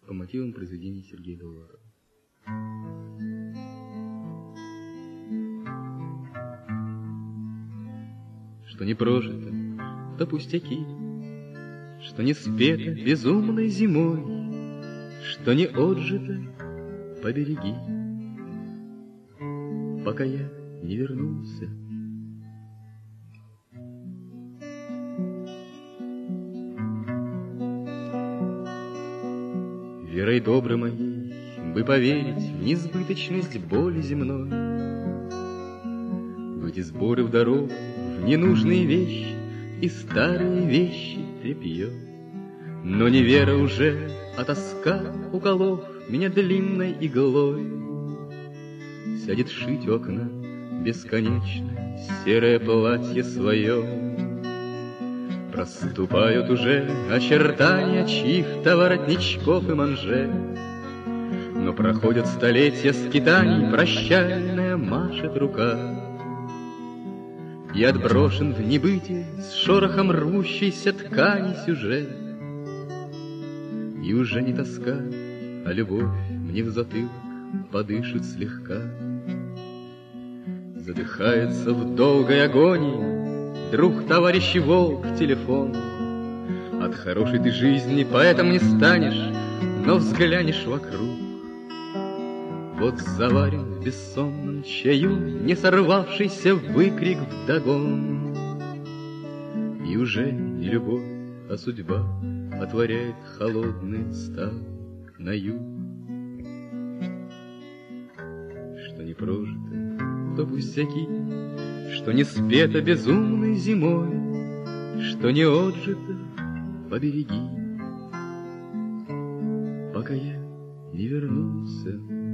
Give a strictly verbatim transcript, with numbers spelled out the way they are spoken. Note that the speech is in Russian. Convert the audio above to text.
по мотивам произведений Сергея Довлатова. Что не прожито, то пустяки, что не спето безумной зимой, что не отжито, побереги, пока я не вернулся. Верой доброй моей бы поверить в несбыточность боли земной, в эти сборы в дорогу, в ненужные вещи и старые вещи тряпье. Но не вера уже, а тоска у голов меня длинной иглой сядет шить у окна бесконечно серое платье свое. Проступают уже очертания чьих-то воротничков и манжет, но проходят столетия скитаний, прощальная машет рука. И отброшен в небытие с шорохом рвущейся ткани сюжет. И уже не тоска, а любовь мне в затылок подышит слегка. Задыхается в долгой агонии друг, товарищ и волк, телефон. От хорошей ты жизни поэтому не станешь, но взглянешь вокруг. Вот заварен в бессонном чаю не сорвавшийся выкрик вдогон. И уже не любовь, а судьба отворяет холодный став на юг. Что не прожито, то пустяки, что не спето безумной зимой, что не отжито, побереги, пока я не вернулся.